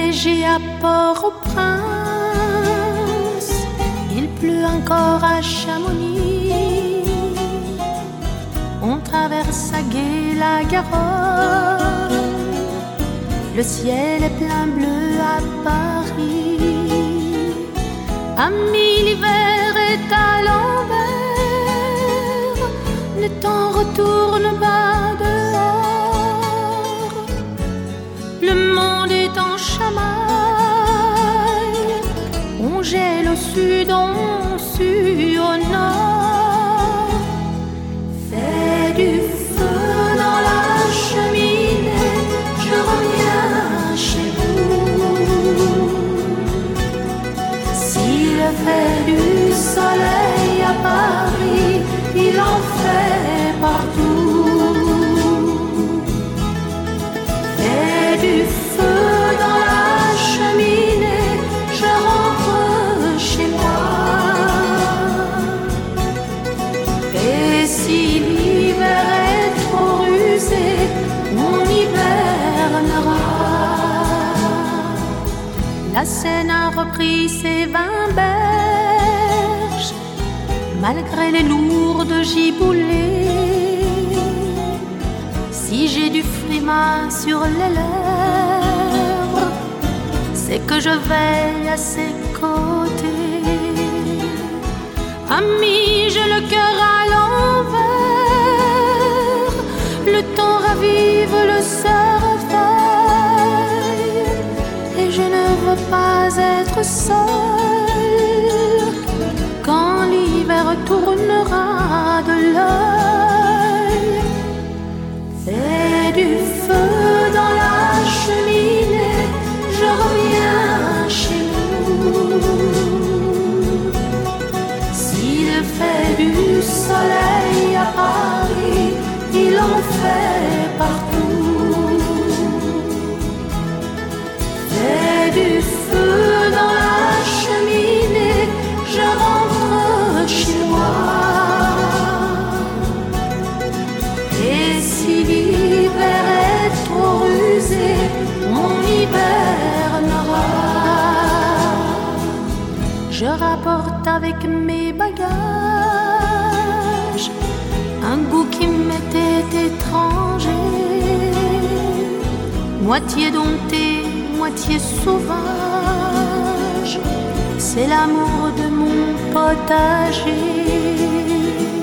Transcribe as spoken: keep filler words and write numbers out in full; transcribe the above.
neigé à Port-au-Prince, il pleut encore à Chamonix. On traverse à gué la Garonne, le ciel est plein bleu à Paris. Ami, l'hiver est à l'envers, le temps retourne bas dehors. Le monde est en chamaille, on gèle au sud, on sue au nord. Fais du feu dans la cheminée, je reviens chez vous. S'il fait du soleil à Paris, il en fait partout. Fais du feu dans la cheminée, je rentre chez moi. Et si l'hiver est trop rusé, on hibernera. La Seine a repris ses vingt berges, malgré les lourdes giboulées. Si j'ai du frima sur les lèvres, c'est que je veille à ses côtés. Ami, j'ai le cœur à l'envers, le temps ravive le cercueil, et je ne veux pas être seule quand l'hiver tournera de l'œil. Fais du feu dans la cheminée, je reviens chez vous. S'il fait du soleil à Paris, il en fait partout. Fais du feu dans la cheminée, je rentre chez moi. Et si l'hiver est trop rusé, on hibernera. Je rapporte avec mes bagages un goût qui m'était étranger, moitié dompté, moitié sauvage. C'est l'amour de mon potager.